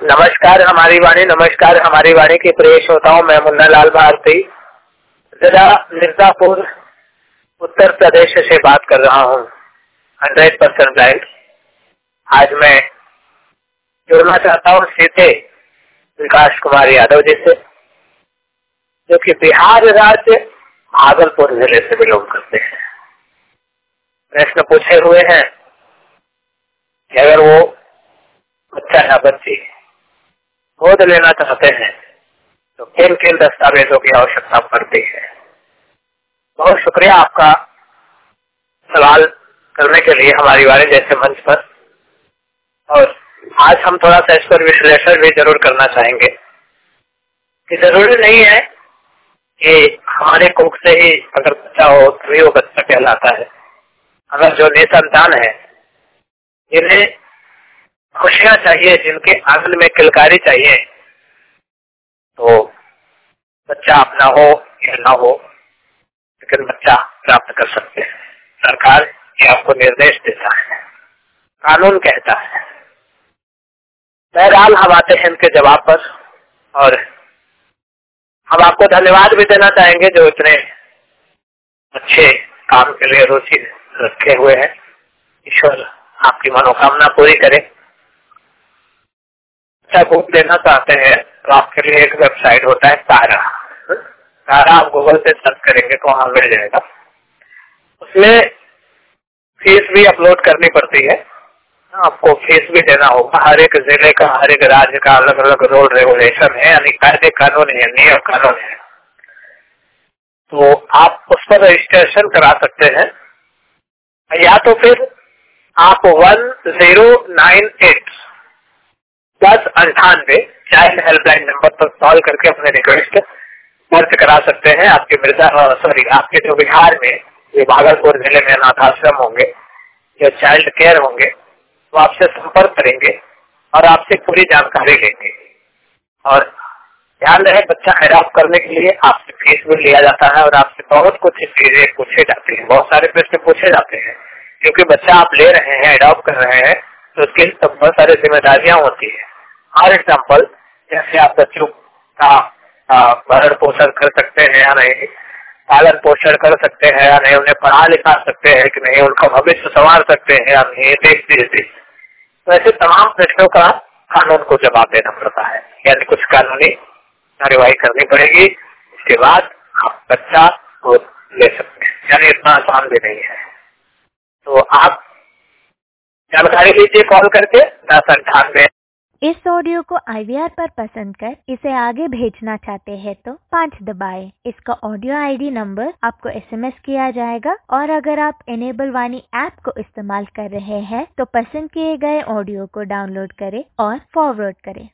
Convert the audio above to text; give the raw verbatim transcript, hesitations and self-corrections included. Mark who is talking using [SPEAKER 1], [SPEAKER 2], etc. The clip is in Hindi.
[SPEAKER 1] नमस्कार हमारी वाणी, नमस्कार हमारी वाणी के प्रिय श्रोताओं, मैं मुन्ना लाल भारती जिला मिर्जापुर उत्तर प्रदेश से बात कर रहा हूँ। Hundred percent blind. आज मैं जुड़ना चाहता हूँ सीधे विकास कुमार यादव जी से, जो कि बिहार राज्य भागलपुर जिले से बिलोंग करते हैं। प्रश्न पूछे हुए हैं कि अगर वो बच्चा या बच्ची गोद लेना चाहते हैं तो किन किन दस्तावेजों की आवश्यकता पड़ती है। बहुत शुक्रिया आपका सवाल करने के लिए हमारी वाणी जैसे मंच पर। और आज हम थोड़ा सा इस पर विश्लेषण भी जरूर करना चाहेंगे कि जरूरी नहीं है कि हमारे कोख से ही अगर बच्चा हो तभी वो बच्चा कहलाता है। अगर जो निसंतान है, जिन्हें खुशियां चाहिए, जिनके आंगन में किलकारी चाहिए, तो बच्चा अपना हो या ना हो, लेकिन बच्चा प्राप्त कर सकते हैं। सरकार ये आपको निर्देश देता है, कानून कहता है। बहरहाल हम आते हैं इनके जवाब पर, और हम आपको धन्यवाद भी देना चाहेंगे जो इतने अच्छे काम के लिए रुचि रखे हुए हैं। ईश्वर आपकी मनोकामना पूरी करे। अच्छा, गोद लेना चाहते हैं तो आपके लिए एक वेबसाइट होता है तारा। तारा आप गूगल पे सर्च करेंगे तो वहां मिल जाएगा। उसमें फीस भी अपलोड करनी पड़ती है, आपको फीस भी देना होगा। हर एक जिले का, हर एक राज्य का अलग अलग रूल रेगुलेशन है, यानी कायदे कानून है, नियम कानून है। तो आप उस पर रजिस्ट्रेशन करा सकते हैं, या तो फिर आप वन जीरो नाइन एट दस अंठानवे चाइल्ड हेल्पलाइन नंबर पर कॉल करके अपने रिक्वेस्ट दर्ज करा सकते हैं। आपके मिर्जा सॉरी आपके जो बिहार में, ये भागलपुर जिले में अनाथाश्रम होंगे, जो चाइल्ड केयर होंगे, वो आपसे संपर्क करेंगे और आपसे पूरी जानकारी लेंगे। और ध्यान रहे, बच्चा एडॉप्ट करने के लिए आपसे फीस भी लिया जाता है और आपसे बहुत कुछ चीजें पूछे जाते हैं, बहुत सारे प्रश्न पूछे जाते हैं। क्योंकि बच्चा आप ले रहे हैं, एडॉप्ट कर रहे हैं, तो उसकी बहुत सारी जिम्मेदारियां होती है। फॉर एग्जाम्पल, जैसे आप बच्चों का भरण पोषण कर सकते हैं या नहीं, पालन पोषण कर सकते हैं या नहीं, उन्हें पढ़ा लिखा सकते हैं कि नहीं, उनका भविष्य संवार सकते हैं या नहीं, देश देश तो ऐसे तमाम प्रश्नों का कानून को जवाब देना पड़ता है, यानी कुछ कानूनी कार्यवाही करनी पड़ेगी। इसके बाद आप बच्चा को ले सकते हैं, यानी इतना आसान भी नहीं है। तो आप जानकारी लीजिए कॉल करके दस अंठानवे।
[SPEAKER 2] इस ऑडियो को आई वी आर पर पसंद कर इसे आगे भेजना चाहते हैं तो पाँच दबाएं। इसका ऑडियो आई डी नंबर आपको एस एम एस किया जाएगा। और अगर आप इनेबल वाणी ऐप को इस्तेमाल कर रहे हैं तो पसंद किए गए ऑडियो को डाउनलोड करें और फॉरवर्ड करें।